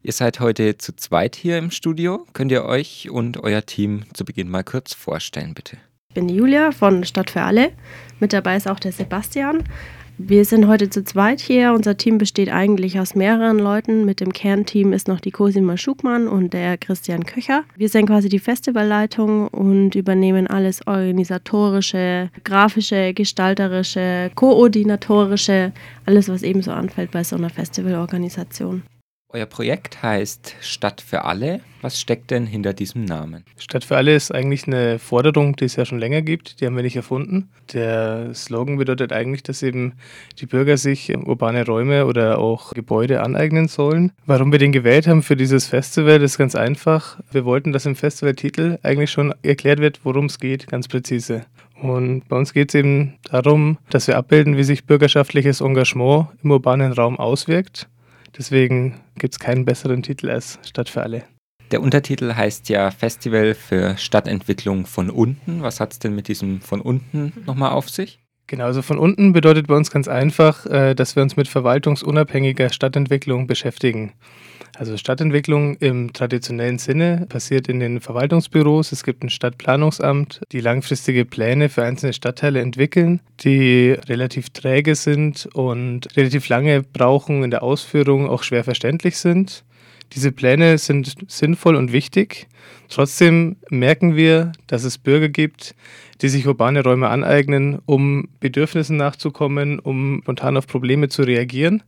Ihr seid heute zu zweit hier im Studio. Könnt ihr euch und euer Team zu Beginn mal kurz vorstellen, bitte? Ich bin die Julia von Stadt für alle. Mit dabei ist auch der Sebastian. Wir sind heute zu zweit hier. Unser Team besteht eigentlich aus mehreren Leuten. Mit dem Kernteam ist noch die Cosima Schugmann und der Christian Köcher. Wir sind quasi die Festivalleitung und übernehmen alles organisatorische, grafische, gestalterische, koordinatorische, alles, was eben so anfällt bei so einer Festivalorganisation. Euer Projekt heißt Stadt für alle. Was steckt denn hinter diesem Namen? Stadt für alle ist eigentlich eine Forderung, die es ja schon länger gibt. Die haben wir nicht erfunden. Der Slogan bedeutet eigentlich, dass eben die Bürger sich urbane Räume oder auch Gebäude aneignen sollen. Warum wir den gewählt haben für dieses Festival, das ist ganz einfach. Wir wollten, dass im Festivaltitel eigentlich schon erklärt wird, worum es geht, ganz präzise. Und bei uns geht es eben darum, dass wir abbilden, wie sich bürgerschaftliches Engagement im urbanen Raum auswirkt. Deswegen gibt es keinen besseren Titel als Stadt für alle. Der Untertitel heißt ja Festival für Stadtentwicklung von unten. Was hat es denn mit diesem von unten nochmal auf sich? Genau, also von unten bedeutet bei uns ganz einfach, dass wir uns mit verwaltungsunabhängiger Stadtentwicklung beschäftigen. Also Stadtentwicklung im traditionellen Sinne passiert in den Verwaltungsbüros. Es gibt ein Stadtplanungsamt, die langfristige Pläne für einzelne Stadtteile entwickeln, die relativ träge sind und relativ lange brauchen in der Ausführung, auch schwer verständlich sind. Diese Pläne sind sinnvoll und wichtig. Trotzdem merken wir, dass es Bürger gibt, die sich urbane Räume aneignen, um Bedürfnissen nachzukommen, um spontan auf Probleme zu reagieren.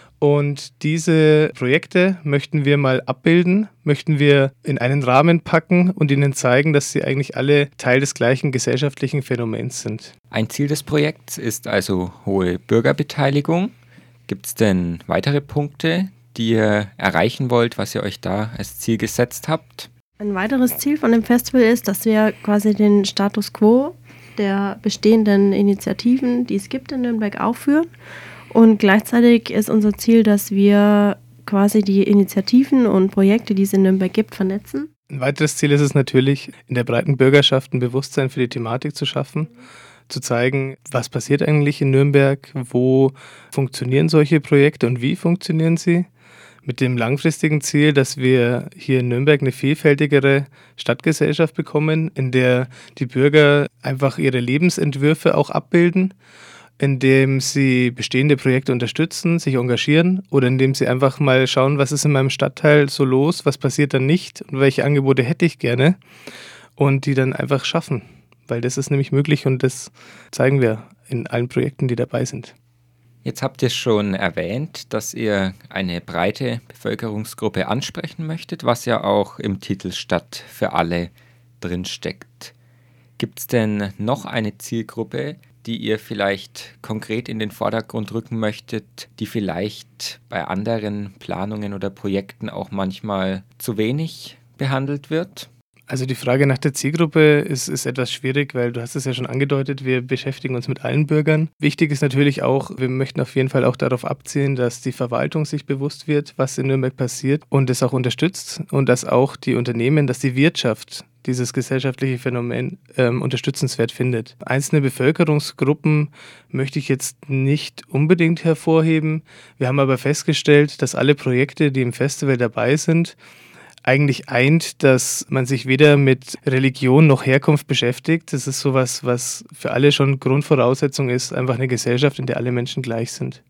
Und diese Projekte möchten wir mal abbilden, möchten wir in einen Rahmen packen und ihnen zeigen, dass sie eigentlich alle Teil des gleichen gesellschaftlichen Phänomens sind. Ein Ziel des Projekts ist also hohe Bürgerbeteiligung. Gibt es denn weitere Punkte, die ihr erreichen wollt, was ihr euch da als Ziel gesetzt habt? Ein weiteres Ziel von dem Festival ist, dass wir quasi den Status quo der bestehenden Initiativen, die es gibt in Nürnberg, aufführen. Und gleichzeitig ist unser Ziel, dass wir quasi die Initiativen und Projekte, die es in Nürnberg gibt, vernetzen. Ein weiteres Ziel ist es natürlich, in der breiten Bürgerschaft ein Bewusstsein für die Thematik zu schaffen, zu zeigen, was passiert eigentlich in Nürnberg, wo funktionieren solche Projekte und wie funktionieren sie. Mit dem langfristigen Ziel, dass wir hier in Nürnberg eine vielfältigere Stadtgesellschaft bekommen, in der die Bürger einfach ihre Lebensentwürfe auch abbilden, indem sie bestehende Projekte unterstützen, sich engagieren oder indem sie einfach mal schauen, was ist in meinem Stadtteil so los, was passiert dann nicht und welche Angebote hätte ich gerne und die dann einfach schaffen, weil das ist nämlich möglich und das zeigen wir in allen Projekten, die dabei sind. Jetzt habt ihr schon erwähnt, dass ihr eine breite Bevölkerungsgruppe ansprechen möchtet, was ja auch im Titel Stadt für alle drinsteckt. Gibt es denn noch eine Zielgruppe, die ihr vielleicht konkret in den Vordergrund rücken möchtet, die vielleicht bei anderen Planungen oder Projekten auch manchmal zu wenig behandelt wird? Also die Frage nach der Zielgruppe ist etwas schwierig, weil du hast es ja schon angedeutet, wir beschäftigen uns mit allen Bürgern. Wichtig ist natürlich auch, wir möchten auf jeden Fall auch darauf abzielen, dass die Verwaltung sich bewusst wird, was in Nürnberg passiert und es auch unterstützt und dass auch die Unternehmen, dass die Wirtschaft dieses gesellschaftliche Phänomen unterstützenswert findet. Einzelne Bevölkerungsgruppen möchte ich jetzt nicht unbedingt hervorheben. Wir haben aber festgestellt, dass alle Projekte, die im Festival dabei sind, eigentlich eint, dass man sich weder mit Religion noch Herkunft beschäftigt. Das ist sowas, was für alle schon Grundvoraussetzung ist, einfach eine Gesellschaft, in der alle Menschen gleich sind.